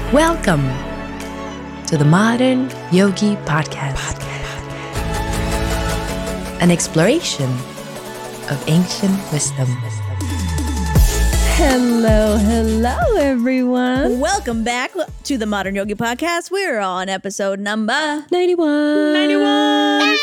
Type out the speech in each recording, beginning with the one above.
Welcome to the Modern Yogi Podcast. An exploration of ancient wisdom. Hello, everyone. Welcome back to the Modern Yogi Podcast. We're on episode number 91.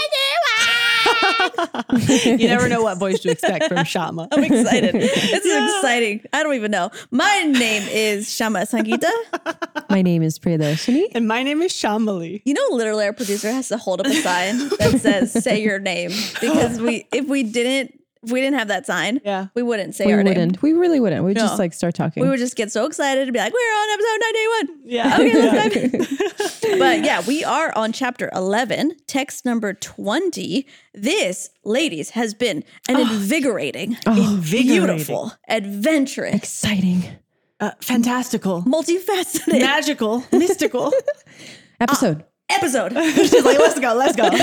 You never know what voice to expect from Shama. I'm excited. This is exciting. I don't even know. My name is Shama Sangita. My name is Priyadarshini. And my name is Shamali. You know, literally our producer has to hold up a sign that says, say your name. Because if we didn't have that sign, we wouldn't say our name. We really wouldn't. We'd just like start talking. We would just get so excited and be like, we're on episode 91. Yeah. Okay, let's dive in. But yeah, we are on chapter 11, text number 20. This, ladies, has been an invigorating, beautiful, adventurous, exciting, fantastical, multifaceted, magical, mystical episode. She's like, let's go.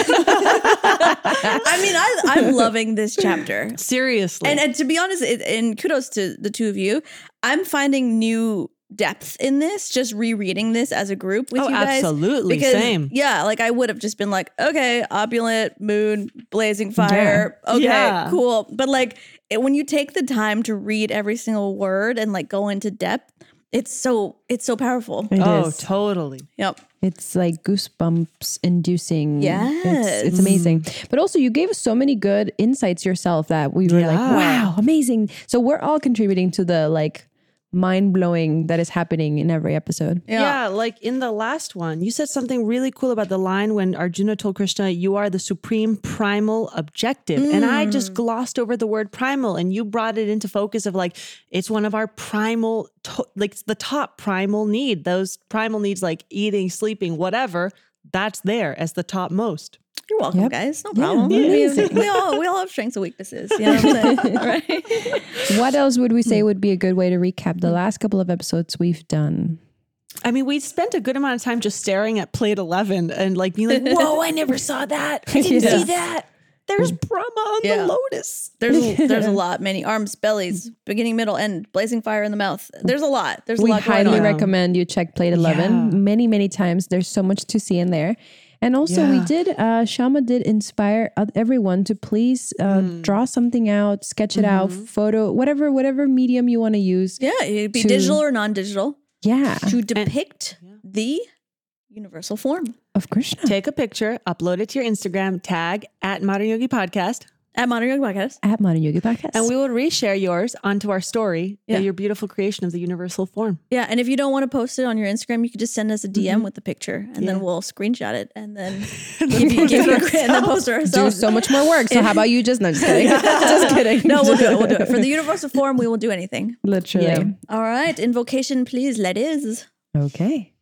I mean, I'm loving this chapter. Seriously. And to be honest, and kudos to the two of you, I'm finding new depth in this, just rereading this as a group with you guys. Absolutely. Because, same. Yeah, like I would have just been like, okay, opulent, moon, blazing fire. Yeah. Okay, cool. But like when you take the time to read every single word and like go into depth, it's so powerful. It is. Totally. Yep. It's like goosebumps inducing. Yes. It's amazing. But also you gave us so many good insights yourself that we were like, wow, amazing. So we're all contributing to the like mind-blowing that is happening in every episode. Yeah, like in the last one, you said something really cool about the line when Arjuna told Krishna, you are the supreme primal objective. And I just glossed over the word primal and you brought it into focus of like, it's one of our primal, like the top primal need. Those primal needs like eating, sleeping, whatever, that's there as the top most. You're welcome, guys. No problem. We all have strengths and weaknesses. You know what I'm saying? Right? What else would we say would be a good way to recap the last couple of episodes we've done? I mean, we spent a good amount of time just staring at plate 11, and like being like, whoa, I never saw that. I didn't see that. There's Brahma on the lotus. There's a lot. Many arms, bellies, beginning, middle, end, blazing fire in the mouth. There's a lot. There's a lot going on. We highly recommend you check plate 11 many, many times. There's so much to see in there. And also Shama did inspire everyone to please draw something out, sketch it out, photo, whatever medium you want to use. Yeah, it'd be digital or non-digital. Yeah. To depict the universal form of Krishna. Take a picture, upload it to your Instagram, tag at Modern Yogi Podcast. At Modern Yogi Podcast. At Modern Yogi Podcast. And we will reshare yours onto our story, your beautiful creation of the universal form. Yeah. And if you don't want to post it on your Instagram, you can just send us a DM with the picture and then we'll screenshot it and then give you a credit and then post it ourselves. Do so much more work. So how about you just, no, just kidding. Just kidding. No, we'll do it. For the universal form, we will do anything. Literally. Yeah. All right. Invocation, please, ladies. Okay.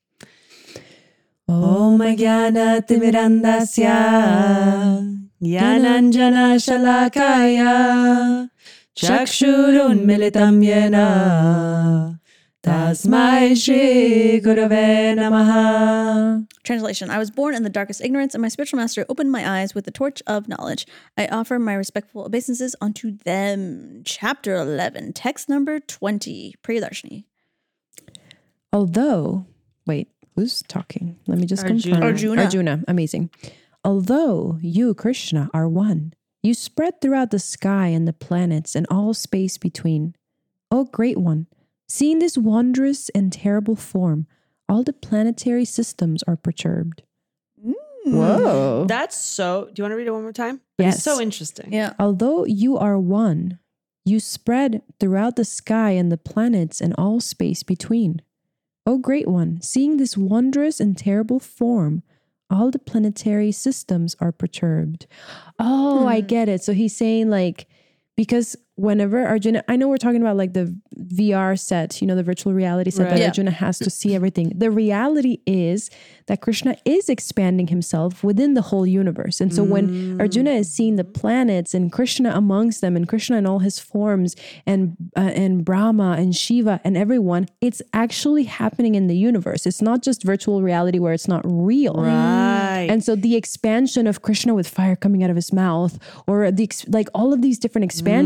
Om Jnana Timirandasya Jnananjana Shalakaya Chakshurun Militam Yena Tasmai Shri Gurave Namaha. Translation. I was born in the darkest ignorance, and my spiritual master opened my eyes with the torch of knowledge. I offer my respectful obeisances unto them. Chapter 11, text number 20. Priyadarshini. Although, wait, who's talking? Let me just confirm. Arjuna. Amazing. Although you, Krishna, are one, you spread throughout the sky and the planets and all space between. O Great One, seeing this wondrous and terrible form, all the planetary systems are perturbed. Whoa. That's so... Do you want to read it one more time? Yes. It's so interesting. Yeah. Although you are one, you spread throughout the sky and the planets and all space between. O Great One, seeing this wondrous and terrible form, all the planetary systems are perturbed. Oh, I get it. So he's saying like, because whenever Arjuna, I know we're talking about like the VR set, you know, the virtual reality set that Arjuna has to see everything. The reality is that Krishna is expanding himself within the whole universe. And so when Arjuna is seeing the planets and Krishna amongst them and Krishna in all his forms and Brahma and Shiva and everyone, it's actually happening in the universe. It's not just virtual reality where it's not real. Right. And so the expansion of Krishna with fire coming out of his mouth or like all of these different expansions are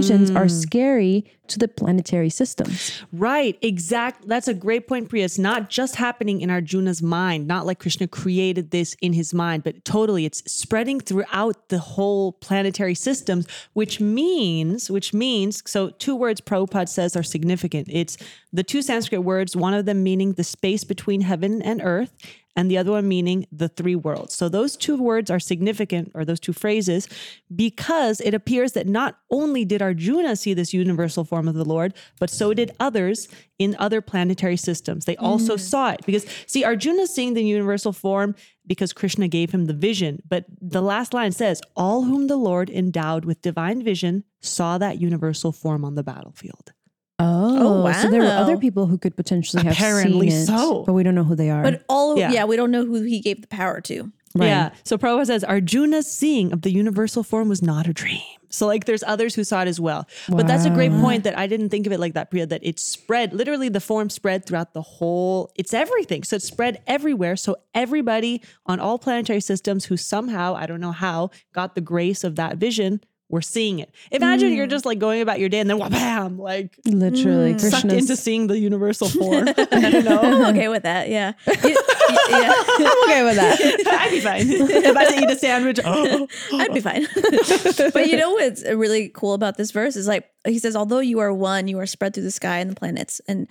are scary to the planetary systems. Right. Exact. That's a great point, Priya. It's not just happening in Arjuna's mind, not like Krishna created this in his mind, but totally it's spreading throughout the whole planetary systems, which means, so 2 words Prabhupada says are significant. It's the 2 Sanskrit words, one of them meaning the space between heaven and earth, and the other one meaning the 3 worlds. So those 2 words are significant, or those 2 phrases, because it appears that not only did Arjuna see this universal form of the Lord, but so did others in other planetary systems. They also saw it because, see, Arjuna's seeing the universal form because Krishna gave him the vision. But the last line says, all whom the Lord endowed with divine vision saw that universal form on the battlefield. Oh, wow. So there were other people who could potentially have Apparently seen it, so. but we don't know who they are. But we don't know who he gave the power to. Right. Yeah. So Prabhupada says Arjuna's seeing of the universal form was not a dream. So like there's others who saw it as well. But that's a great point that I didn't think of it like that, Priya, that it spread, literally the form spread throughout the whole, it's everything. So it spread everywhere. So everybody on all planetary systems who somehow, I don't know how, got the grace of that vision, we're seeing it. Imagine you're just like going about your day and then wham, like literally sucked into seeing the universal form. I'm okay with that. Yeah. I'm okay with that. I'd be fine. If I had to eat a sandwich, I'd be fine. But you know what's really cool about this verse is like, he says, although you are one, you are spread through the sky and the planets. And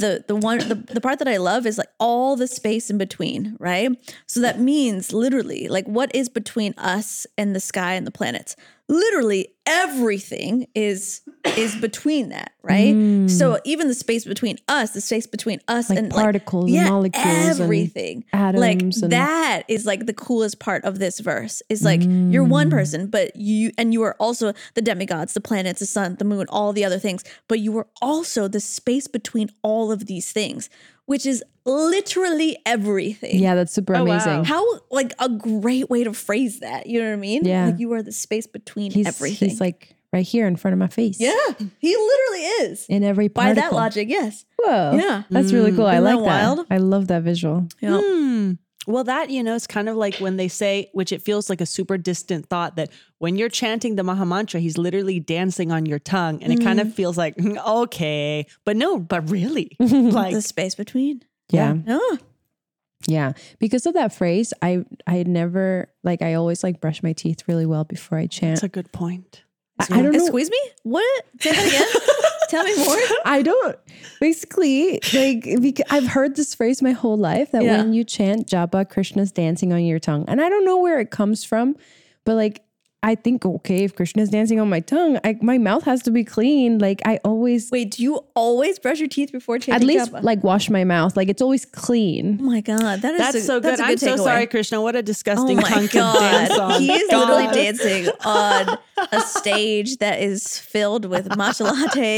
the part that I love is like all the space in between, right? So that means literally like what is between us and the sky and the planets? Literally everything is between that, right? So even the space between us, like and particles and molecules, everything, and atoms, like that is like the coolest part of this verse. Is like you're one person, but you are also the demigods, the planets, the sun, the moon, all the other things. But you are also the space between all of these things, which is literally everything. Yeah, that's super amazing. Wow. How like a great way to phrase that. You know what I mean? Yeah. Like you are the space between everything. He's like right here in front of my face. Yeah, he literally is. In every By particle. that logic, yes. Whoa. Yeah. That's really cool. I Isn't like that that. wild? I love that visual. Yeah. Well, that, it's kind of like when they say, which it feels like a super distant thought, that when you're chanting the Maha Mantra, he's literally dancing on your tongue. And it kind of feels like, okay, but no, but really. Like The space between. Yeah. Oh. Yeah. Because of that phrase, I had never, like, I always like brush my teeth really well before I chant. that's a good point. I don't know. Squeeze me? What? Say that again? Tell me more. I don't. Basically, like, because I've heard this phrase my whole life that when you chant japa, Krishna's dancing on your tongue. And I don't know where it comes from, but like, I think, okay, if Krishna's dancing on my tongue, my mouth has to be clean. Like I always... Wait, do you always brush your teeth before chanting at least japa? like wash my mouth. Like it's always clean. Oh my God. That's so good. I'm so takeaway. sorry, Krishna. What a disgusting Oh my tongue to dance God. on. He is God. literally dancing on a stage that is filled with matcha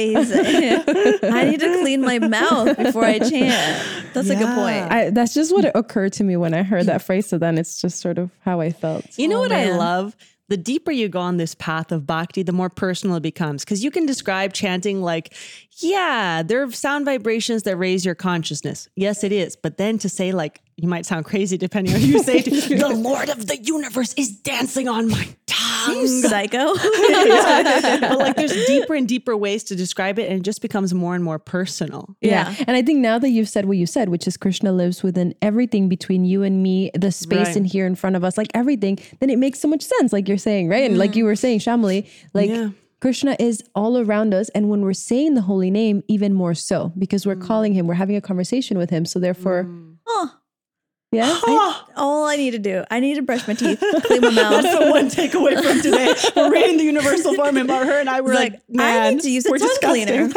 lattes. I need to clean my mouth before I chant. That's a good point. That's just what occurred to me when I heard that phrase. So then it's just sort of how I felt. You know what I man. love? The deeper you go on this path of bhakti, the more personal it becomes. Because you can describe chanting like, yeah, there are sound vibrations that raise your consciousness. Yes, it is. But then to say like, you might sound crazy depending on who you say it to, the Lord of the universe is dancing on my tongue. You psycho. But like there's deeper and deeper ways to describe it and it just becomes more and more personal. Yeah. And I think now that you've said what you said, which is Krishna lives within everything between you and me, the space Right. in here in front of us, like everything, then it makes so much sense, like you're saying, right? And like you were saying, Shamali, like Krishna is all around us. And when we're saying the holy name, even more so, because we're calling him, we're having a conversation with him. So therefore, yeah. All I need to do, I need to brush my teeth, clean my mouth. That's the one takeaway from today. We're reading the universal form and her and I were like, man, I need to use a we're tongue disgusting. cleaner.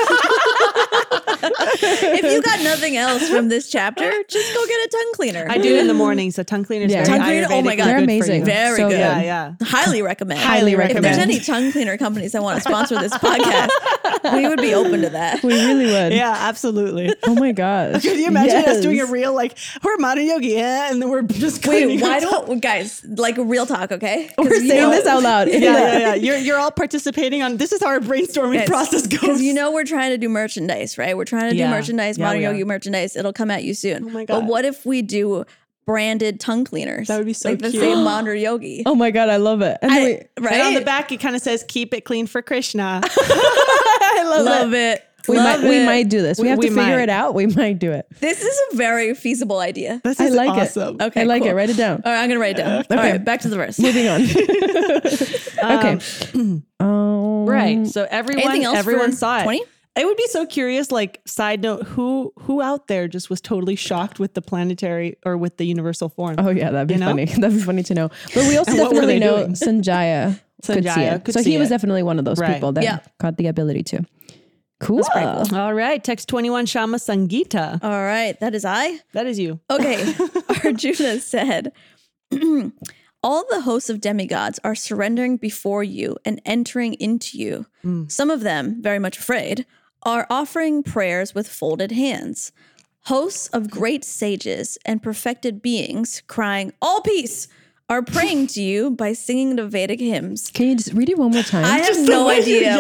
If you got nothing else from this chapter, just go get a tongue cleaner. I do it in the mornings. A tongue cleaner is Yeah. very Tongue cleaner? Oh my Ayurvedically God. They're good for amazing. you. Very So good. Yeah, yeah. Highly recommend. Highly If recommend. there's any tongue cleaner companies that want to sponsor this podcast, we would be open to that. We really would. Yeah, absolutely. Oh my gosh. Could you imagine us doing a Yes. real like, we're Mata Yogi, yeah, and then we're just Wait, cleaning why our tongue. don't guys like real talk? Okay, We're saying this out loud. Yeah. You're all participating on this is how our brainstorming process goes. Because we're trying to do merchandise, right? We're trying to do Yeah. merchandise, Yeah, Mata we are. Yogi merchandise. It'll come at you soon. Oh my But God. what if we do branded tongue cleaners. That would be so like cute. the same Madhur Yogi. Oh my God, I love it. And right? And on the back, it kind of says, keep it clean for Krishna. I Love it. We might do this. We have to figure might. it out. We might do it. This is a very feasible idea. This I is like awesome. it. Okay, I like cool. it. Write it down. All right, I'm going to write it down. Okay. All right, back to the verse. Moving on. Okay. Right. So Anything else everyone for saw it. 20? I would be so curious, like, side note, who out there just was totally shocked with the planetary or with the universal form? Oh yeah, that'd be You know? funny. That'd be funny to know. But we also And what were definitely they know doing? Sanjaya could see Sanjaya it. could So see he was it. definitely one of those Right. people that Yeah. caught the ability to. Cool. All right. Text 21, Shama Sangita. All right, that is I. That is you. Okay, Arjuna said, all the hosts of demigods are surrendering before you and entering into you. Some of them, very much afraid, are offering prayers with folded hands. Hosts of great sages and perfected beings crying, all peace, are praying to you by singing the Vedic hymns. Can you just read it one more time? I have no idea.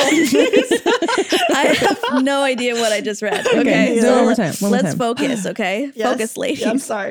I have no idea what I just read. Okay, do it one more time, one more let's time. focus, okay? Focus, ladies. Yeah, I'm sorry.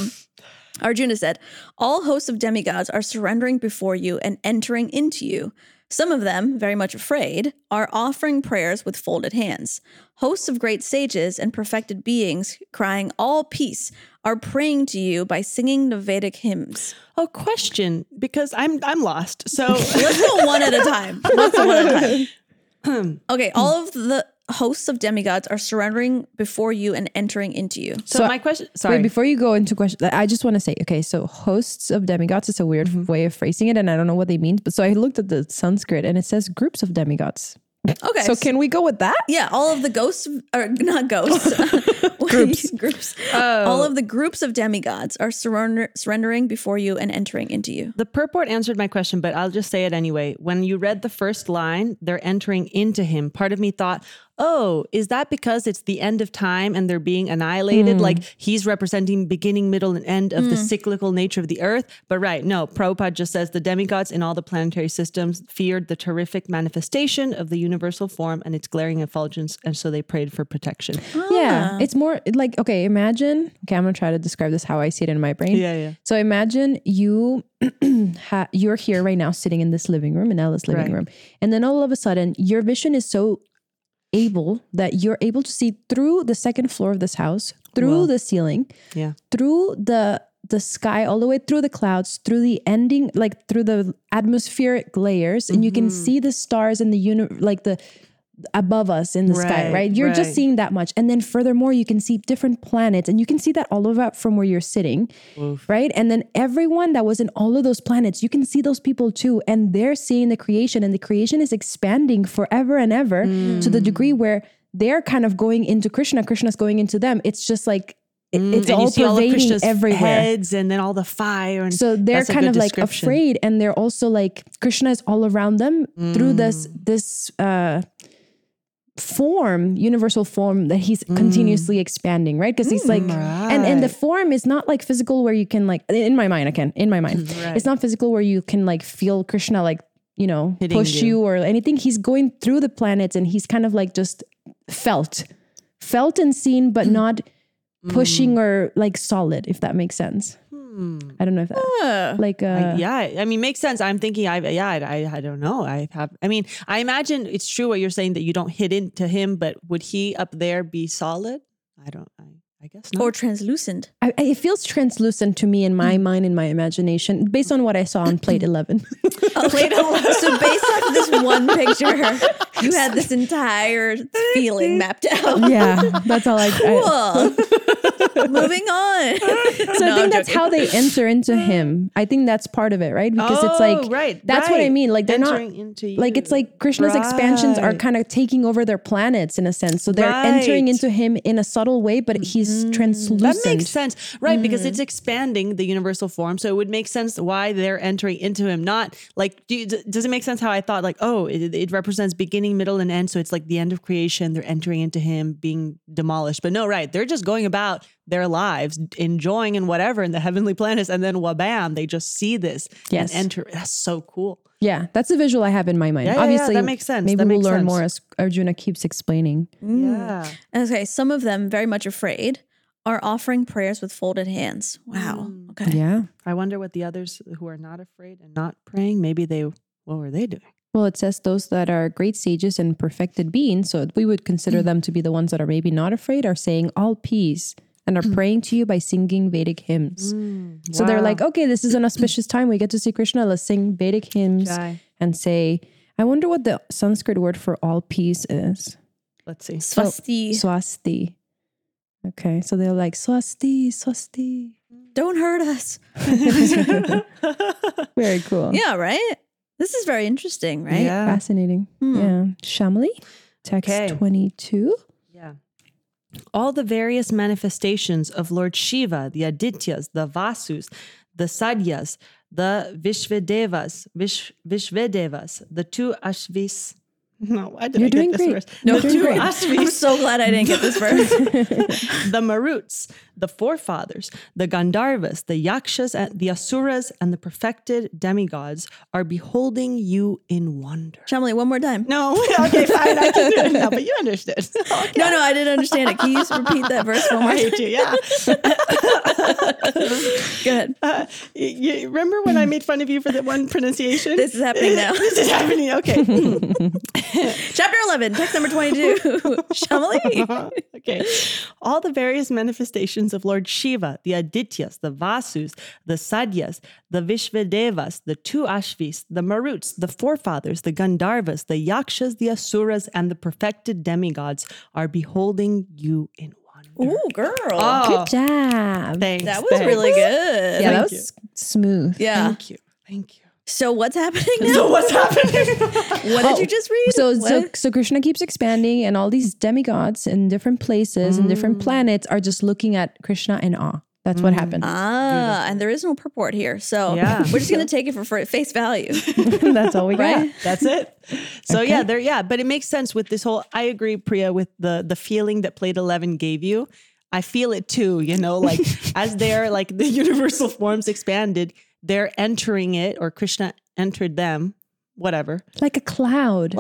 Arjuna said, all hosts of demigods are surrendering before you and entering into you. Some of them, very much afraid, are offering prayers with folded hands. Hosts of great sages and perfected beings, crying, all peace, are praying to you by singing the Vedic hymns. Oh, question, because I'm lost. So Let's go one at a time. Let's go one at a time. Okay, all of the hosts of demigods are surrendering before you and entering into you. So my question, sorry. Wait, before you go into question, I just want to say, okay, so hosts of demigods is a weird way of phrasing it, and I don't know what they mean. But so I looked at the Sanskrit, and it says groups of demigods. Okay. So can we go with that? Yeah, all of the ghosts, or not ghosts, groups. All of the groups of demigods are surrendering before you and entering into you. The purport answered my question, but I'll just say it anyway. When you read the first line, they're entering into him. Part of me thought, oh, is that because it's the end of time and they're being annihilated? Like he's representing beginning, middle, and end of the cyclical nature of the earth. But right, no, Prabhupada just says the demigods in all the planetary systems feared the terrific manifestation of the universal form and its glaring effulgence, and so they prayed for protection. Yeah, it's more like, okay, imagine, I'm going to try to describe this how I see it in my brain. Yeah. So imagine you, you're here right now sitting in this living room, in Ella's living room. And then all of a sudden, your vision is so able that you're able to see through the second floor of this house, through the ceiling, through the sky, all the way through the clouds, through the ending, like through the atmospheric layers, and you can see the stars and the above us in the sky, right? You're just seeing that much. And then furthermore, you can see different planets, and you can see that all over from where you're sitting, right? And then everyone that was in all of those planets, you can see those people too, and they're seeing the creation, and the creation is expanding forever and ever to the degree where they're kind of going into Krishna, Krishna's going into them. It's just like, it's all pervading everywhere. Heads and then all the fire. And so they're kind of like afraid, and they're also like, Krishna is all around them through this form, universal form that he's continuously expanding, right? Because he's like, and the form is not like physical where you can like, in my mind, it's not physical where you can like feel Krishna like, you know, hitting push you or anything. He's going through the planets, and he's kind of like just felt and seen, but not pushing or like solid, if that makes sense. I don't know if that I mean, makes sense. I'm thinking, I don't know. I imagine it's true what you're saying, that you don't hit into him, but would he up there be solid? I guess not. Or translucent. It feels translucent to me in my mind, in my imagination, based on what I saw on plate 11. Plate 11. So based off this one picture, you had this entire feeling mapped out. Yeah, that's all Cool. Moving on. So I think that's how they enter into him. I think that's part of it, right? Because it's like, that's what I mean. Like they're entering not, into you. like it's like Krishna's expansions are kind of taking over their planets in a sense. So they're entering into him in a subtle way, but he's translucent. That makes sense. Right, because it's expanding the universal form. So it would make sense why they're entering into him. Not like, does it make sense how I thought like, oh, it represents beginning, middle, and end. So it's like the end of creation. They're entering into him being demolished. But no, right. They're just going about their lives, enjoying and whatever in the heavenly planets. And then wabam, they just see this and enter. That's so cool. Yeah, that's the visual I have in my mind. Yeah, Obviously, that makes sense. Maybe we'll learn more as Arjuna keeps explaining. Yeah. Okay, some of them, very much afraid, are offering prayers with folded hands. Wow. Okay. Yeah. I wonder what the others who are not afraid and not praying, what were they doing? Well, it says those that are great sages and perfected beings, so we would consider them to be the ones that are maybe not afraid, are saying all peace and are praying to you by singing Vedic hymns. So they're like, okay, this is an auspicious time. We get to see Krishna. Let's sing Vedic hymns and say, I wonder what the Sanskrit word for all peace is. Let's see. Swasti. Swasti. Okay, so they're like, swasti, swasti. Don't hurt us. Very cool. Yeah, right? This is very interesting, right? Yeah. Fascinating. Yeah. Shamli, text 22. Yeah. All the various manifestations of Lord Shiva, the Adityas, the Vasus, the Sadyas, the Vishvedevas, the two Ashvis. No, why did I get this verse? No, The two great. Ashvis. I'm so glad I didn't get this verse. The Maruts, the forefathers, the Gandharvas, the Yakshas, and the Asuras, and the perfected demigods are beholding you in wonder. Shamli, one more time. No, okay, fine, I can do it now, but you understood. Okay. No, I didn't understand it. Can you just repeat that verse one more I time? hate you, yeah. Go ahead. You remember when I made fun of you for that one pronunciation? This is happening now. This is happening, okay. Chapter 11, text number 22. Shamli. Okay. All the various manifestations of Lord Shiva, the Adityas, the Vasus, the Sadyas, the Vishvedevas, the two Ashvis, the Maruts, the forefathers, the Gandharvas, the Yakshas, the Asuras, and the perfected demigods are beholding you in wonder. Ooh, girl. Good job. Thanks. That was really good. Yeah, that Thank was smooth. Yeah. Thank you. Thank you. So what's happening now? So what's happening? What did you just read? So Krishna keeps expanding, and all these demigods in different places and different planets are just looking at Krishna in awe. That's what happened. And there is no purport here. So we're just going to take it for face value. That's all we got. Right? That's it. So but it makes sense with this whole, I agree, Priya, with the feeling that Plate 11 gave you. I feel it too, like as they're like the universal forms expanded, they're entering it, or Krishna entered them, whatever. Like a cloud.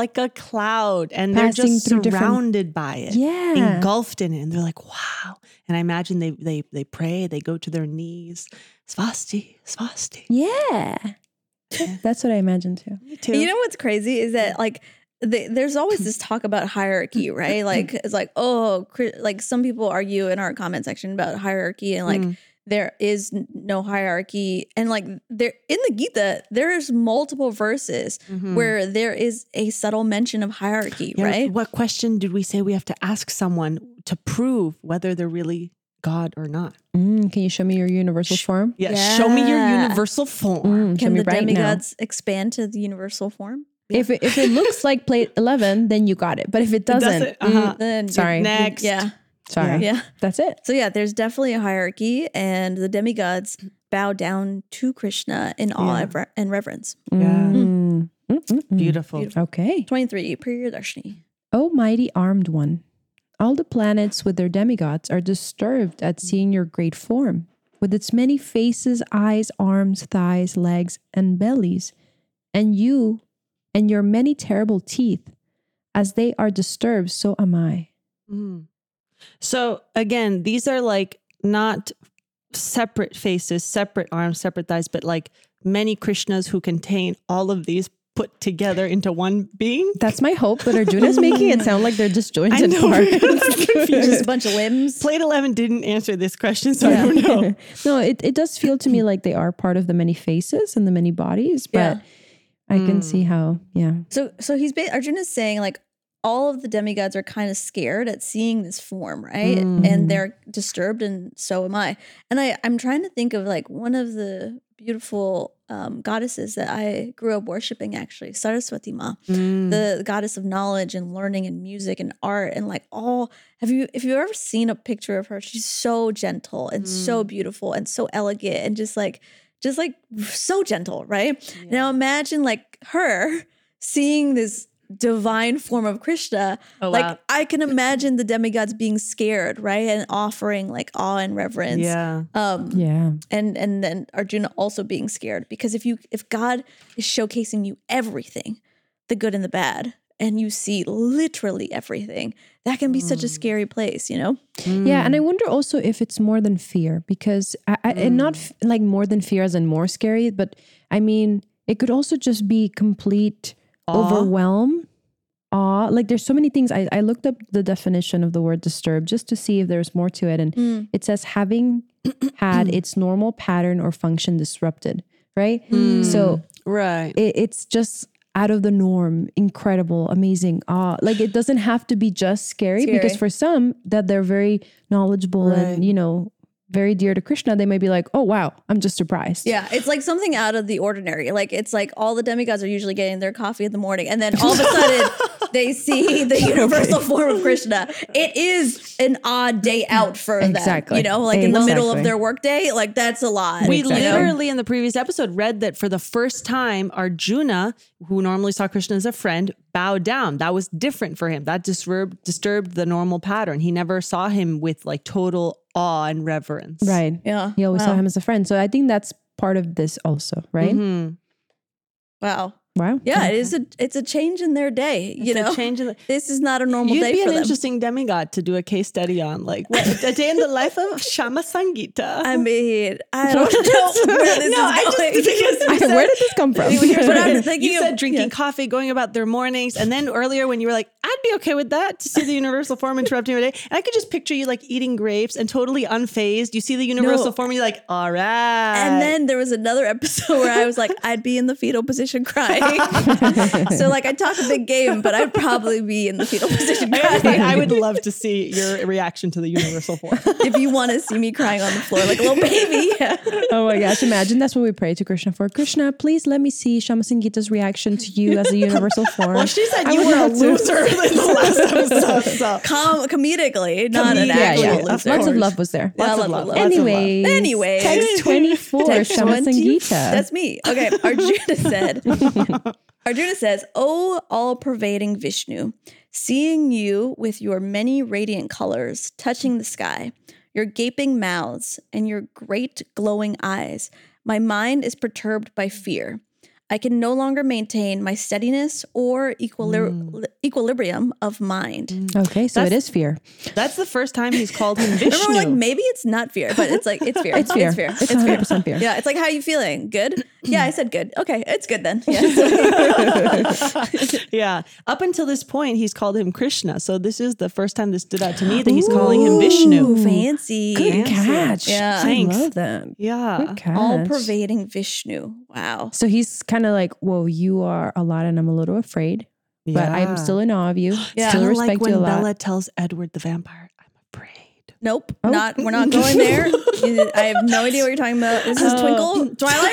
And they're Passing just through surrounded by it. Yeah. Engulfed in it. And they're like, wow. And I imagine they pray, they go to their knees. Swasti, swasti. Yeah. That's what I imagine too. Me too. You know what's crazy is that like there's always this talk about hierarchy, right? Like it's like, like some people argue in our comment section about hierarchy and like there is no hierarchy. And like there in the Gita, there's multiple verses where there is a subtle mention of hierarchy, right? What question did we say we have to ask someone to prove whether they're really God or not? Can you show me your universal form? Yeah. Show me your universal form. Can the right demigods expand to the universal form? If it looks like Plate 11, then you got it. But if it doesn't, Then sorry. Next. Yeah. Sorry. Yeah. That's it. So yeah, there's definitely a hierarchy, and the demigods bow down to Krishna in awe and reverence. Beautiful. Okay. 23, Priyadarshini. O mighty armed one, all the planets with their demigods are disturbed at seeing your great form, with its many faces, eyes, arms, thighs, legs, and bellies, and you and your many terrible teeth. As they are disturbed, so am I. So again, these are like not separate faces, separate arms, separate thighs, but like many Krishnas who contain all of these put together into one being. That's my hope, but Arjuna's making it sound like they're disjointed parts. Just a bunch of limbs. Plate 11 didn't answer this question, so I don't know. No, it does feel to me like they are part of the many faces and the many bodies, but I can see how, So Arjuna's saying like all of the demigods are kind of scared at seeing this form, right? And they're disturbed, and so am I. And I'm trying to think of like one of the beautiful goddesses that I grew up worshiping, actually, Saraswati Ma, the goddess of knowledge and learning and music and art and like all. If you ever seen a picture of her, she's so gentle and so beautiful and so elegant and just like so gentle, right? Yeah. Now imagine like her seeing this divine form of Krishna. I can imagine the demigods being scared, right? And offering like awe and reverence. Yeah. And then Arjuna also being scared, because if God is showcasing you everything, the good and the bad, and you see literally everything. That can be such a scary place, you know? Yeah, and I wonder also if it's more than fear, because and not like more than fear as in more scary, but I mean, it could also just be complete overwhelm, awe. Like there's so many things. I looked up the definition of the word disturbed just to see if there's more to it. And it says having had its normal pattern or function disrupted, right? So it's just out of the norm, incredible, amazing, like it doesn't have to be just scary, because for some that they're very knowledgeable and, you know, very dear to Krishna, they may be like, oh, wow, I'm just surprised. Yeah, it's like something out of the ordinary. Like it's like all the demigods are usually getting their coffee in the morning, and then all of a sudden they see the universal form of Krishna. It is an odd day out for them. You know, like in the middle of their workday, like that's a lot. We literally in the previous episode read that for the first time, Arjuna, who normally saw Krishna as a friend, bowed down. That was different for him. That disturbed the normal pattern. He never saw him with like total awe and reverence. Right. Yeah. He always saw him as a friend. So I think that's part of this also, right? Wow. Wow. Yeah, it's a change in their day. You know, this is not a normal day for them. You'd be an interesting demigod to do a case study on, like a day in the life of Shama Sangita. I mean, I don't know where this is going. Where did this come from? But I'm thinking you said drinking coffee, going about their mornings, and then earlier when you were like, I'd be okay with that to see the universal form interrupting your day. And I could just picture you like eating grapes and totally unfazed. You see the universal form and you're like, all right. And then there was another episode where I was like, I'd be in the fetal position crying. So like I talk a big game, but I'd probably be in the fetal position crying. I would love to see your reaction to the universal form. If you want to see me crying on the floor like a little baby. Oh my gosh, imagine that's what we pray to Krishna for. Krishna, please let me see Shama Sangita's reaction to you as a universal form. Well, she said you were a loser in the last episode. So. Comedically, not an actual loser. Lots of love was there. Lots of love. Anyways, text 24, Shama Sangita. That's me. Okay, Arjuna says, "Oh, all-pervading Vishnu, seeing you with your many radiant colors touching the sky, your gaping mouths, and your great glowing eyes, my mind is perturbed by fear. I can no longer maintain my steadiness or equilibrium of mind." Okay, so it is fear. That's the first time he's called him Vishnu. Remember, like maybe it's not fear, but it's like it's fear. It's fear. It's 100% fear. Yeah, it's like, how are you feeling? Good? Yeah, I said good. Okay, it's good then. Yeah. Yeah. Up until this point, he's called him Krishna. So this is the first time this stood out to me that he's calling him Vishnu. Ooh, fancy. Good catch. Yeah. Thanks. I love that. Yeah. Good catch. All-pervading Vishnu. Wow. So he's kind of like, whoa, you are a lot and I'm a little afraid, but I'm still in awe of you. Yeah. Still respect like when you a lot. Bella tells Edward the vampire, I'm afraid. Nope. We're not going there. I have no idea what you're talking about. This is Twinkle? Twilight?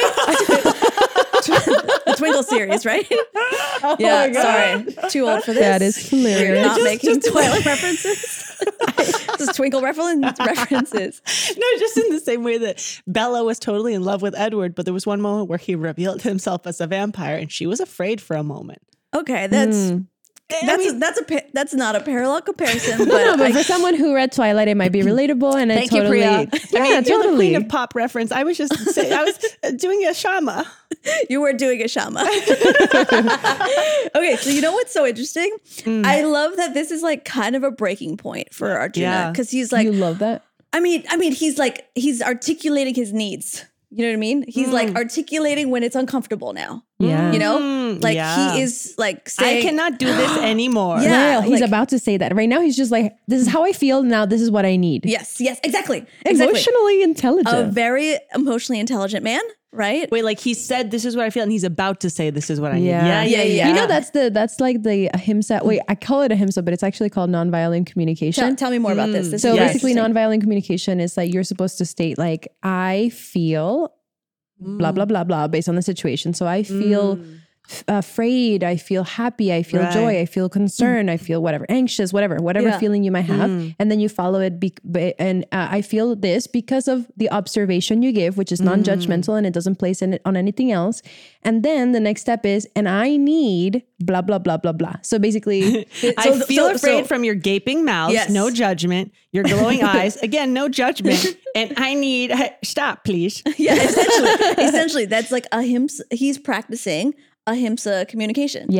The Twinkle series, right? Yeah, sorry. Too old for this. That is hilarious. We're not making Twilight references. This is Twinkle references. No, just in the same way that Bella was totally in love with Edward, but there was one moment where he revealed himself as a vampire and she was afraid for a moment. Okay, that's not a parallel comparison. But No, but for someone who read Twilight, it might be relatable, and Thank it totally. you, Priya. Yeah, You're the totally. queen of pop reference. I was just saying, I was doing a Shama. You were doing a Shama. Okay, so you know what's so interesting? I love that this is like kind of a breaking point for Arjuna, because he's like, You love that? I mean, he's articulating his needs. You know what I mean? He's like articulating when it's uncomfortable now. Yeah. You know, like he is like saying, I cannot do this anymore. Yeah. He's like- about to say that. Right now, he's just like, this is how I feel now. This is what I need. Yes, exactly. Emotionally intelligent. A very emotionally intelligent man, right? Wait, like he said, this is what I feel, and he's about to say, this is what I need. Yeah. Yeah. You know, that's like the ahimsa. Wait, I call it ahimsa, but it's actually called nonviolent communication. Tell me more about this. So is basically, interesting. nonviolent communication is like you're supposed to state like, I feel blah, blah, blah, blah, based on the situation. So I feel afraid, I feel happy, I feel joy, I feel concerned, I feel whatever, anxious, whatever feeling you might have. And then you follow it. I feel this because of the observation you give, which is non-judgmental and it doesn't place it on anything else. And then the next step is, and I need blah, blah, blah, blah, blah. So basically, I feel afraid from your gaping mouth, no judgment, your glowing eyes, again, no judgment. And I need, stop, please. Yeah, essentially, that's like ahimsa. He's practicing ahimsa communication. yeah.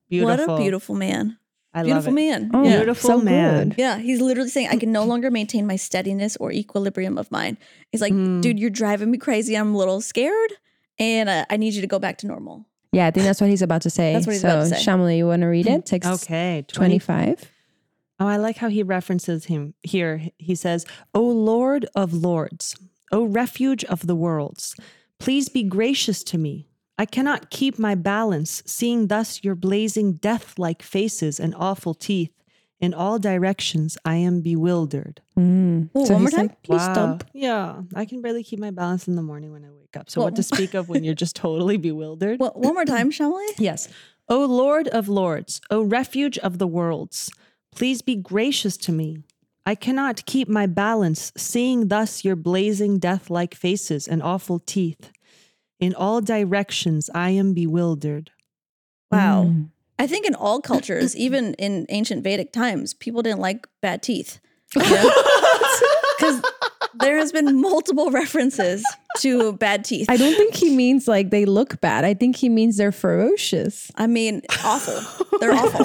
Beautiful. What a beautiful man. I Beautiful love it. man. Oh, Yeah. Beautiful so man. good. Yeah, he's literally saying, I can no longer maintain my steadiness or equilibrium of mind. He's like, dude, you're driving me crazy. I'm a little scared and I need you to go back to normal. Yeah, I think that's what he's about to say. That's what he's about to say. Shamali, you want to read it? Text Okay. 25. Oh, I like how he references him here. He says, O Lord of lords, O refuge of the worlds, please be gracious to me. I cannot keep my balance, seeing thus your blazing death-like faces and awful teeth. In all directions, I am bewildered. Ooh, So one more he's time? like, please stop. Yeah, I can barely keep my balance in the morning when I wake up. So what to speak of when you're just totally bewildered? Well, one more time, Shamali. Yes. O Lord of lords, O refuge of the worlds, please be gracious to me. I cannot keep my balance, seeing thus your blazing death-like faces and awful teeth. In all directions, I am bewildered. Wow. I think in all cultures, even in ancient Vedic times, people didn't like bad teeth. Because there has been multiple references to bad teeth. I don't think he means like they look bad. I think he means they're ferocious. I mean, awful. They're awful.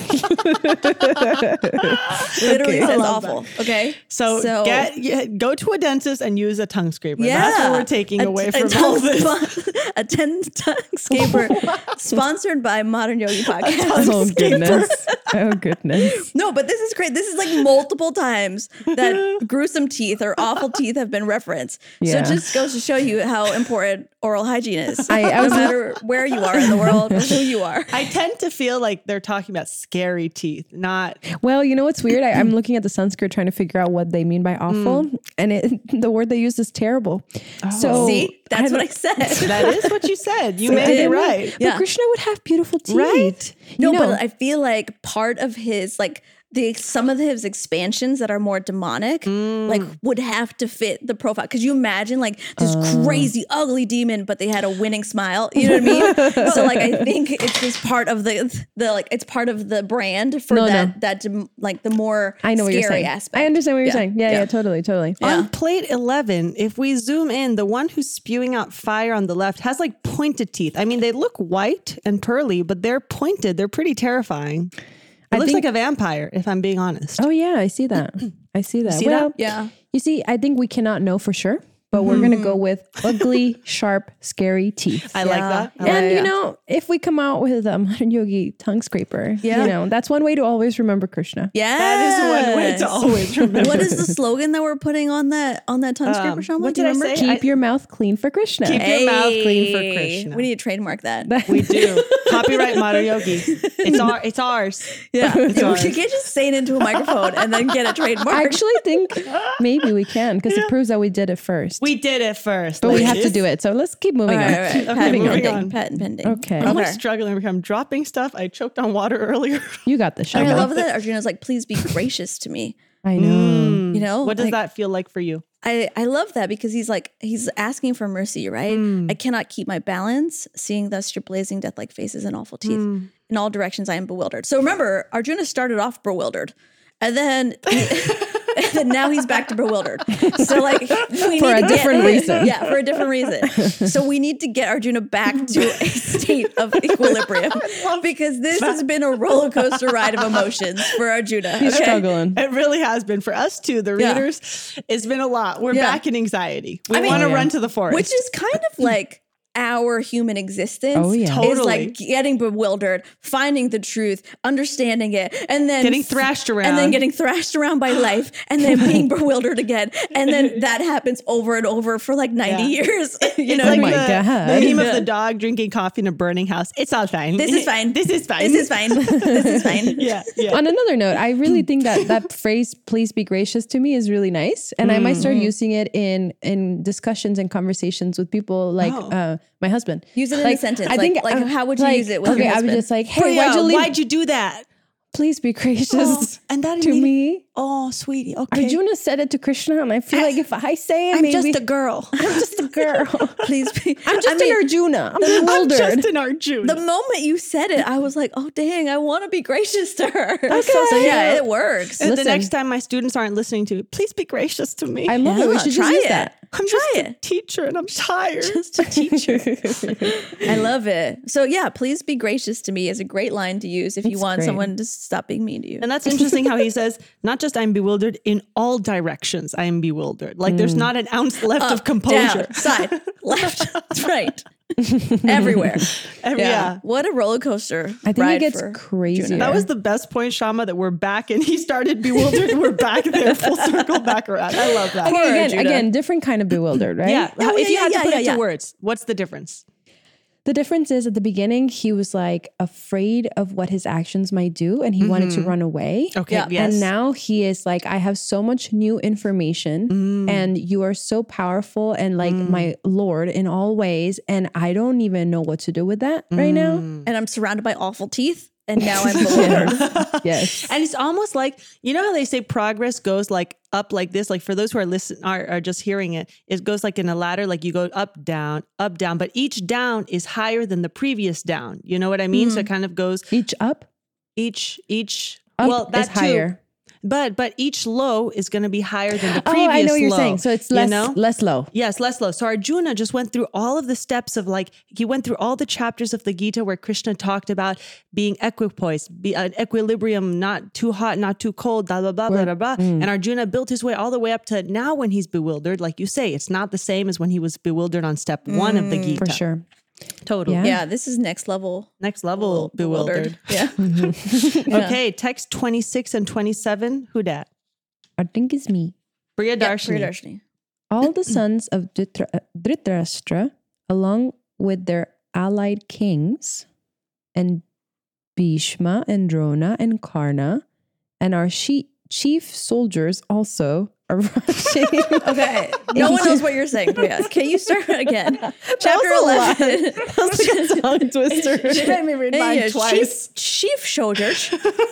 Literally says awful. Okay. So go to a dentist and use a tongue scraper. Yeah. That's what we're taking away from all this. A 10-tongue scraper sponsored by Modern Yogi Podcast. Oh, goodness. Oh, goodness. No, but this is great. This is like multiple times that gruesome teeth or awful teeth have been referenced. Yeah. So it just goes to show you how important oral hygiene is. I No was matter where you are in the world or who you are. I tend to feel like they're talking about scary teeth, not Well, you know what's weird? I'm looking at the Sanskrit trying to figure out what they mean by awful, and the word they use is terrible. So See, that's what I said. that is what you said. You may be right. But Yeah. Krishna would have beautiful teeth. Right? No, You know, but I feel like part of his some of his expansions that are more demonic, like would have to fit the profile. Could you imagine like this crazy ugly demon, but they had a winning smile? You know what I mean? So like I think it's just part of the like it's part of the brand for like the more I know what you're scary saying. aspect. I understand what you're Yeah. saying. Yeah, totally. Yeah. On plate 11, if we zoom in, the one who's spewing out fire on the left has like pointed teeth. I mean, they look white and pearly, but they're pointed. They're pretty terrifying. It looks like a vampire, if I'm being honest. Oh yeah, I see that. I see that. see well, that? Yeah. You see, I think we cannot know for sure, but we're gonna go with ugly, sharp, scary teeth. I like that. I And like you know, if we come out with a Modern Yogi tongue scraper, you know, that's one way to always remember Krishna. Yeah. That is one way to always remember. What is the slogan that we're putting on that tongue scraper, Shama? what Do you did I remember? say? Keep your mouth clean for Krishna. Keep your mouth clean for Krishna. We need to trademark that. We do. Copyright Modern Yogi. It's ours. Yeah. ours. You can't just say it into a microphone and then get a trademark. I actually think maybe we can because it proves that we did it first. We did it first. but we have to ladies. do it. So let's keep moving All on. right, all right. moving Patent pending. on. Patent pending. Okay. I'm like Okay. struggling. I'm dropping stuff. I choked on water earlier. You got the shot. I love that Arjuna's like, please be gracious to me. I know. You know? What does Like, that feel like for you? I love that because he's asking for mercy, right? I cannot keep my balance, seeing thus your blazing death-like faces and awful teeth. In all directions, I am bewildered. So remember, Arjuna started off bewildered. And then now he's back to bewildered. So like we For need a to different reason. Yeah, for a different reason. So we need to get Arjuna back to a state of equilibrium because this has been a roller coaster ride of emotions for Arjuna. He's okay? struggling. It really has been for us too, the Yeah. readers. It's been a lot. We're Yeah. back in anxiety. We I mean- want to Yeah. run to the forest. Which is kind of like our human existence. Oh, yeah. Is Totally. like getting bewildered, finding the truth, understanding it, and then Getting thrashed around. and then getting thrashed around by life, and then being bewildered again, and then that happens over and over for like 90 Yeah. years. You It's know, Oh like my the God. meme Yeah. of the dog drinking coffee in a burning house. It's all fine. this is fine. This is fine. This is fine. This is fine. Yeah, yeah. On another note, I really think that phrase "please be gracious to me" is really nice, and I might start using it in discussions and conversations with people like my husband. Use it in a sentence. I think like how would you use it with okay, your I husband? would just like, hey, Priya, why'd you leave? why'd you do that? Please be gracious And that to me. Oh, sweetie. Okay. Arjuna said it to Krishna, and I feel like if I say it, I'm maybe just a girl. I'm just a girl. Please be. I'm just an Arjuna. I'm bewildered. I'm just an Arjuna. The moment you said it, I was like, oh, dang, I want to be gracious to her. Okay. So yeah, it works. And the Listen. next time my students aren't listening to it, please be gracious to me. I love it. We should try just use it. that. I'm just a teacher and I'm tired. Just a teacher. I love it. So yeah, please be gracious to me is a great line to use if you It's want great. someone to stop being mean to you. And that's interesting how he says, not just I'm bewildered, in all directions I am bewildered. Like there's not an ounce left of composure. Down, side, left, right, everywhere. Yeah. What a roller coaster. I think ride it gets for crazier. Juna. That was the best point, Shama, that we're back and he started bewildered and we're back there, full circle back around. I love that. Okay, Arjuna. again, different kind of bewildered, right? Yeah. Oh, If you yeah, had to yeah, put yeah, it yeah. to words, what's the difference? The difference is at the beginning, he was like afraid of what his actions might do and he wanted to run away. Okay. Yeah. Yes. And now he is like, I have so much new information and you are so powerful and like my Lord in all ways. And I don't even know what to do with that right now. And I'm surrounded by awful teeth. And now I'm bewildered. Yes. And it's almost like, you know how they say progress goes like up like this? Like for those who are just hearing it, it goes like in a ladder, like you go up, down, but each down is higher than the previous down. You know what I mean? So it kind of goes Each up, each, up well, that is higher. too. But each low is going to be higher than the previous low. Oh, I know what you're saying. So it's less, you know? less low. Yes, less low. So Arjuna just went through all of the steps of like, he went through all the chapters of the Gita where Krishna talked about being equipoise, be an equilibrium, not too hot, not too cold, blah, blah, blah, blah, blah, blah. And Arjuna built his way all the way up to now when he's bewildered. Like you say, it's not the same as when he was bewildered on step 1 of the Gita. For sure. Totally. Yeah. Yeah, this is next level. Next level bewildered. Yeah. Okay, text 26 and 27. Who dat? I think it's me. Priyadarshini. Priyadarshini. All the sons of Dhritarashtra, along with their allied kings, and Bhishma and Drona and Karna, and our chief soldiers also are rushing. Okay. No one knows what you're saying, Priya. Can you start again? Chapter 11. That was like a tongue twister. She made me read mine twice. Chief soldiers.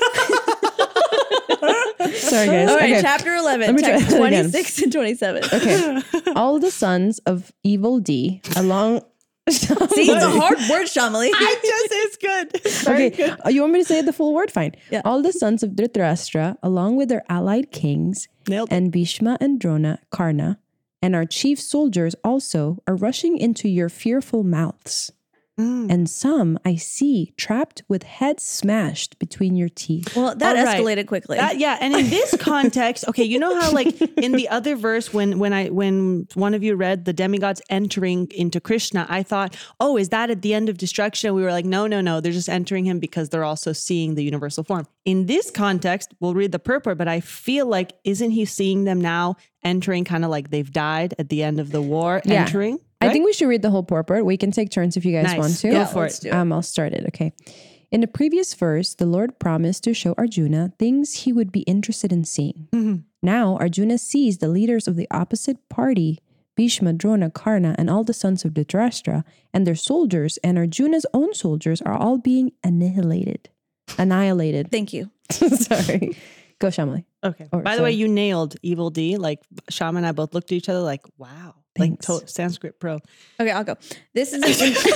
Sorry, guys. All right, Okay. chapter 11, Let me try text that again. 26 and 27. Okay. All the sons of Evil D, along. See, it's a hard word, Shamali. It's good. Okay, you want me to say the full word? Fine. Yeah. All the sons of Dhritarashtra, along with their allied kings, Nailed it. and Bhishma and Drona, Karna, and our chief soldiers also are rushing into your fearful mouths. And some I see trapped with heads smashed between your teeth. Well, that All right. escalated quickly. Yeah, and in this context, okay, you know how like in the other verse when one of you read the demigods entering into Krishna, I thought, oh, is that at the end of destruction? We were like, no, they're just entering him because they're also seeing the universal form. In this context, we'll read the purport, but I feel like isn't he seeing them now entering kind of like they've died at the end of the war, Yeah. entering? I right? think we should read the whole purport. We can take turns if you guys Nice. want to. Go for let's it. do it. I'll start it. Okay. In the previous verse, the Lord promised to show Arjuna things he would be interested in seeing. Now, Arjuna sees the leaders of the opposite party, Bhishma, Drona, Karna, and all the sons of Dhritarashtra, and their soldiers, and Arjuna's own soldiers are all being annihilated. Thank you. Sorry. Go, Shamali. Okay. Or, By the way, sorry. you nailed Evil D. Like Shama and I both looked at each other like, wow. Thanks. Like Sanskrit pro. Okay, I'll go. This is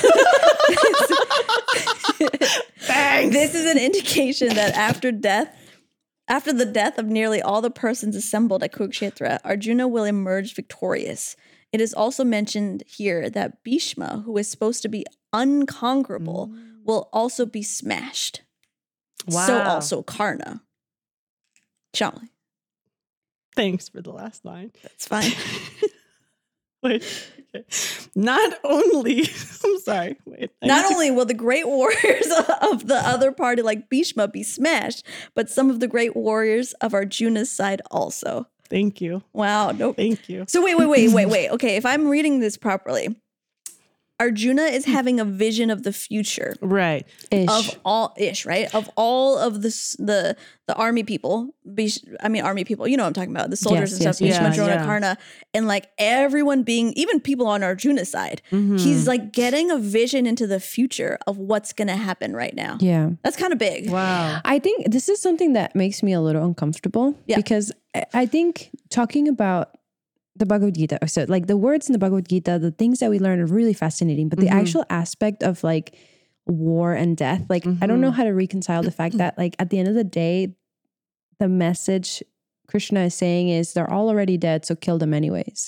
an indication that after the death of nearly all the persons assembled at Kurukshetra, Arjuna will emerge victorious. It is also mentioned here that Bhishma, who is supposed to be unconquerable, will also be smashed. Wow. So also Karna. Shamali. Thanks for the last line. That's fine. Wait. Okay. Not only, I'm sorry. Wait. Not only will the great warriors of the other party like Bhishma be smashed, but some of the great warriors of Arjuna's side also. Thank you. Wow. Nope. Thank you. So wait. Okay, if I'm reading this properly, Arjuna is having a vision of the future. Right. Of all of the army people. Army people, you know what I'm talking about, the soldiers and stuff, Bhishma, Drona, Karna, and like everyone being, even people on Arjuna's side. He's like getting a vision into the future of what's going to happen right now. Yeah. That's kind of big. Wow. I think this is something that makes me a little uncomfortable because I think talking about the Bhagavad Gita, so like the words in the Bhagavad Gita, the things that we learn are really fascinating, but the actual aspect of like war and death, like I don't know how to reconcile the fact that like at the end of the day, the message Krishna is saying is they're all already dead, so kill them anyways.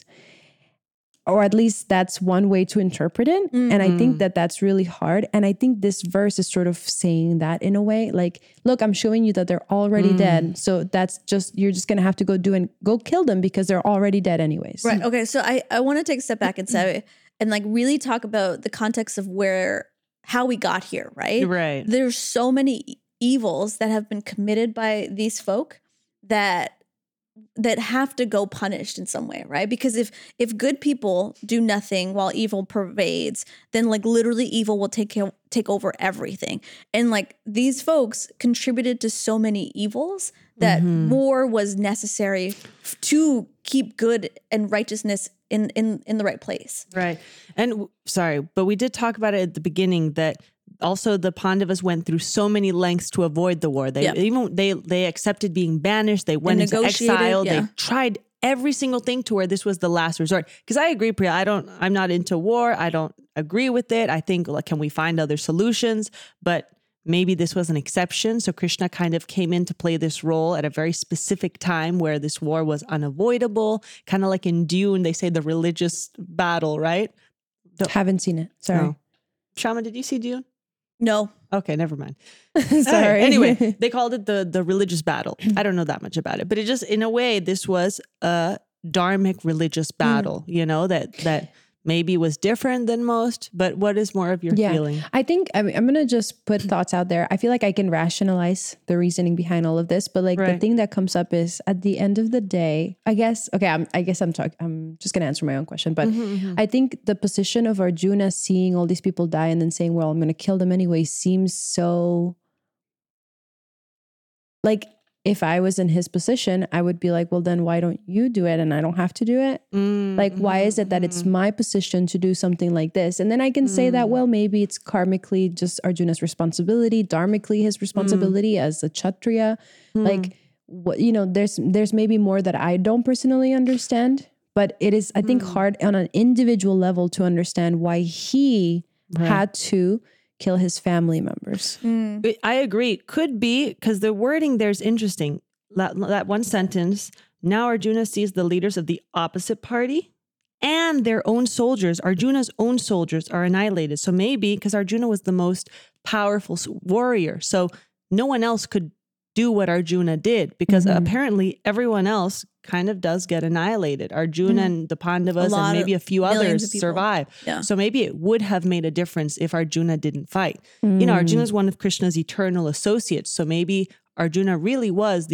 Or at least that's one way to interpret it. And I think that that's really hard. And I think this verse is sort of saying that in a way, like, look, I'm showing you that they're already dead. So that's just, you're just going to have to go kill them because they're already dead anyways. Right. Okay. So I want to take a step back and say, and like really talk about the context of how we got here, right? Right. There's so many evils that have been committed by these folk that have to go punished in some way, right? Because if good people do nothing while evil pervades, then like literally evil will take over everything. And like these folks contributed to so many evils that war was necessary to keep good and righteousness in the right place. Right. And sorry, but we did talk about it at the beginning that also the Pandavas went through so many lengths to avoid the war. They accepted being banished. They went into exile. They tried every single thing to where this was the last resort. Because I agree, Priya, I'm not into war. I don't agree with it. I think, like, can we find other solutions? But maybe this was an exception. So Krishna kind of came in to play this role at a very specific time where this war was unavoidable. Kind of like in Dune, they say the religious battle, right? Haven't seen it. Sorry. No. Shama, did you see Dune? No. Okay, never mind. Sorry. Right. Anyway, they called it the religious battle. I don't know that much about it, but it just, in a way, this was a dharmic religious battle, you know, that maybe was different than most, but what is more of your feeling? I think I'm going to just put thoughts out there. I feel like I can rationalize the reasoning behind all of this, but like the thing that comes up is at the end of the day, I'm just going to answer my own question, but I think the position of Arjuna seeing all these people die and then saying, well, I'm going to kill them anyway, seems so like, if I was in his position, I would be like, well, then why don't you do it and I don't have to do it? Like, why is it that it's my position to do something like this? And then I can say that, well, maybe it's karmically just Arjuna's responsibility, dharmically his responsibility as a Kshatriya. Like, what, you know, there's maybe more that I don't personally understand, but it is, I think, hard on an individual level to understand why he had to kill his family members. I agree. Could be because the wording there's interesting. That one sentence, now Arjuna sees the leaders of the opposite party and their own soldiers, Arjuna's own soldiers, are annihilated. So maybe because Arjuna was the most powerful warrior, so no one else could do what Arjuna did because apparently everyone else kind of does get annihilated. Arjuna and the Pandavas and maybe a few others survive. Yeah. So maybe it would have made a difference if Arjuna didn't fight. You know, Arjuna is one of Krishna's eternal associates. So maybe Arjuna really was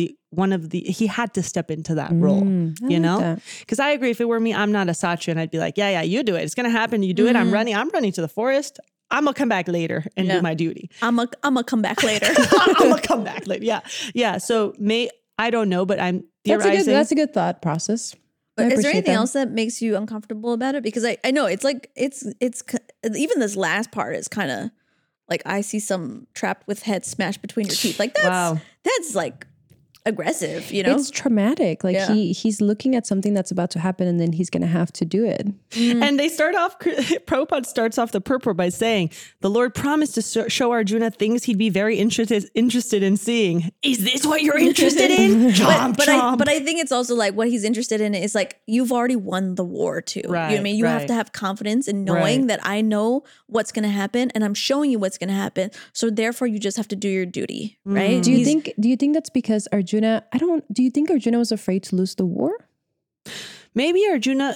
he had to step into that role, you know? Because I agree, if it were me, I'm not a Kshatriya and I'd be like, yeah, you do it. It's going to happen. You do it. I'm running to the forest. I'm going to come back later and do my duty. I'm going to come back later. I'm going to come back later. Yeah. Yeah. So I don't know, but I'm theorizing. That's a good thought process. Is there anything else that makes you uncomfortable about it? Because I know it's like, it's even this last part is kind of like, I see some trapped with head smashed between your teeth. Like that's like aggressive, you know? It's traumatic. Like he's looking at something that's about to happen and then he's going to have to do it. And they Prabhupada starts off the purport by saying, the Lord promised to show Arjuna things he'd be very interested in seeing. Is this what you're interested in? But I think it's also like what he's interested in is like, you've already won the war too. Right, you know what I mean? You have to have confidence in knowing that I know what's going to happen and I'm showing you what's going to happen. So therefore you just have to do your duty, right? Do you think that's because Arjuna, do you think Arjuna was afraid to lose the war? Maybe Arjuna,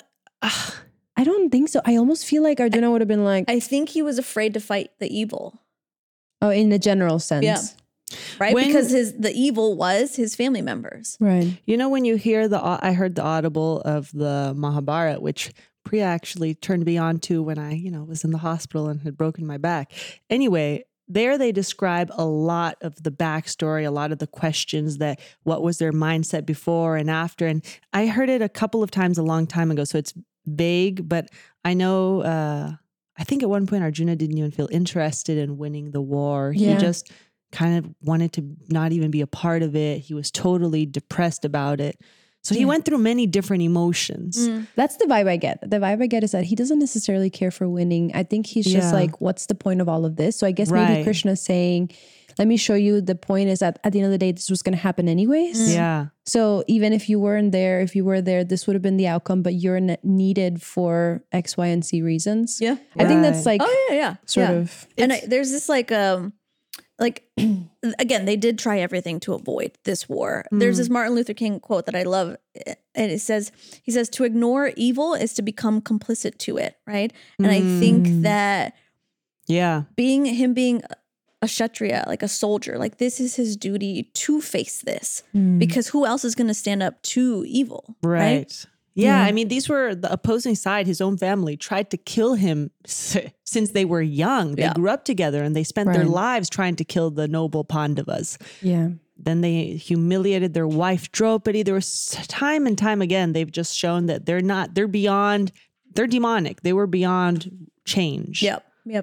I don't think so. I almost feel like Arjuna would have been like, I think he was afraid to fight the evil. Oh, in the general sense. Yeah. Right? Because the evil was his family members. Right. You know, when you hear I heard the audible of the Mahabharata, which Priya actually turned me on to when I, was in the hospital and had broken my back. Anyway, there they describe a lot of the backstory, a lot of the questions that what was their mindset before and after. And I heard it a couple of times a long time ago, so it's vague, but I know, I think at one point Arjuna didn't even feel interested in winning the war. Yeah. He just kind of wanted to not even be a part of it. He was totally depressed about it. So he went through many different emotions. That's the vibe I get. The vibe I get is that he doesn't necessarily care for winning. I think he's just like, what's the point of all of this? So I guess maybe Krishna's saying, let me show you, the point is that at the end of the day, this was going to happen anyways. Yeah. So even if you weren't there, if you were there, this would have been the outcome, but you're needed for X, Y, and Z reasons. Yeah. I think that's like, sort of. And there's this like again, they did try everything to avoid this war. There's this Martin Luther King quote that I love. And he says, to ignore evil is to become complicit to it. Right. And I think that being a Kshatriya, like a soldier, like this is his duty to face this because who else is going to stand up to evil? Right. Yeah, I mean, these were the opposing side. His own family tried to kill him since they were young. They grew up together and they spent their lives trying to kill the noble Pandavas. Yeah. Then they humiliated their wife, Draupadi. There was time and time again, they've just shown that they're demonic. They were beyond change. Yep.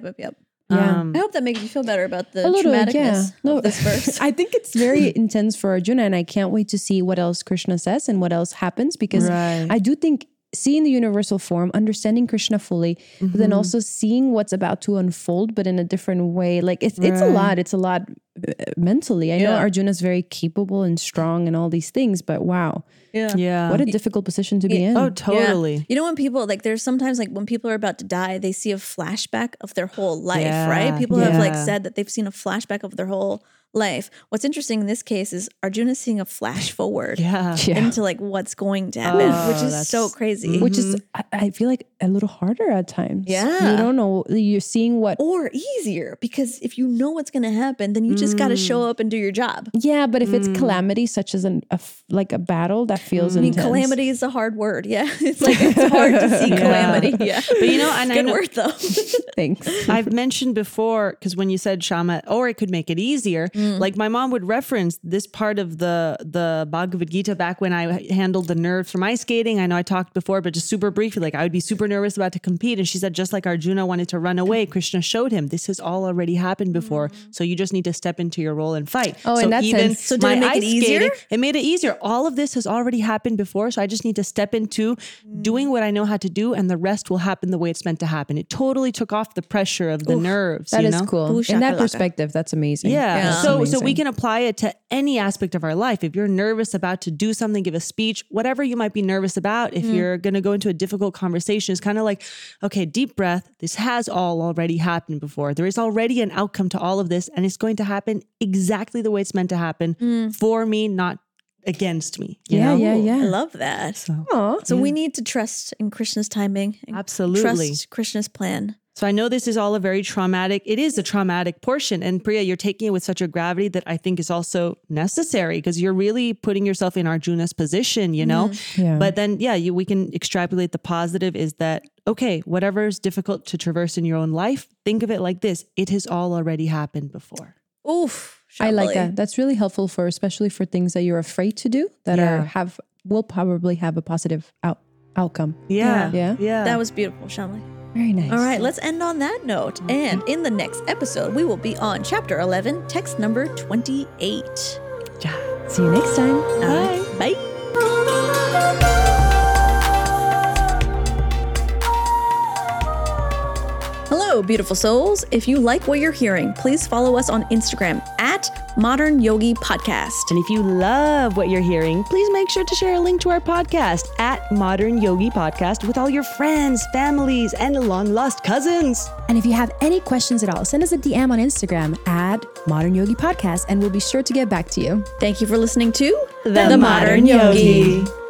Yeah. I hope that makes you feel better about the traumaticness of this verse. I think it's very intense for Arjuna, and I can't wait to see what else Krishna says and what else happens, because I do think seeing the universal form, understanding Krishna fully, but then also seeing what's about to unfold, but in a different way. Like it's a lot. It's a lot mentally. I know Arjuna's very capable and strong and all these things, but wow. Yeah. What a difficult position to be in. Oh, totally. Yeah. You know, when people there's sometimes when people are about to die, they see a flashback of their whole life, right? People have said that they've seen a flashback of their whole life. What's interesting in this case is Arjuna's seeing a flash forward into what's going to happen, which is so crazy. Which is, I feel like a little harder at times. Yeah. You don't know, you're seeing what. Or easier, because if you know what's going to happen, then you just got to show up and do your job. Yeah, but if it's calamity, such as a battle, that feels intense. Calamity is a hard word. Yeah. It's hard to see calamity. Yeah. But and good word though. Thanks. I've mentioned before, because when you said Shama, or it could make it easier, like my mom would reference this part of the Bhagavad Gita back when I handled the nerves for my skating. I know I talked before, but just super briefly, I would be super nervous about to compete. And she said, just like Arjuna wanted to run away, Krishna showed him, this has all already happened before. So you just need to step into your role and fight. Oh, in that sense. So did it make it easier? It made it easier. All of this has already happened before. So I just need to step into doing what I know how to do, and the rest will happen the way it's meant to happen. It totally took off the pressure of the nerves. That is cool. In that perspective, that's amazing. Yeah. So we can apply it to any aspect of our life. If you're nervous about to do something, give a speech, whatever you might be nervous about, if you're going to go into a difficult conversation, it's kind of like, okay, deep breath. This has all already happened before. There is already an outcome to all of this, and it's going to happen exactly the way it's meant to happen for me, not against me. You know? Yeah. I love that. So we need to trust in Krishna's timing. And absolutely. Trust Krishna's plan. So I know this is all it is a traumatic portion. And Priya, you're taking it with such a gravity that I think is also necessary, because you're really putting yourself in Arjuna's position, you know? Yeah. But then, we can extrapolate the positive is that, okay, whatever is difficult to traverse in your own life, think of it like this. It has all already happened before. Oof. I like that. That's really helpful especially for things that you're afraid to do that will probably have a positive outcome. Yeah. That was beautiful, Shamli. Very nice. All right, let's end on that note. And in the next episode, we will be on chapter 11, text number 28. See you next time. Bye. Hello, beautiful souls. If you like what you're hearing, please follow us on Instagram at Modern Yogi Podcast. And if you love what you're hearing, please make sure to share a link to our podcast at Modern Yogi Podcast with all your friends, families, and long-lost cousins. And if you have any questions at all, send us a DM on Instagram at Modern Yogi Podcast, and we'll be sure to get back to you. Thank you for listening to The Modern Yogi.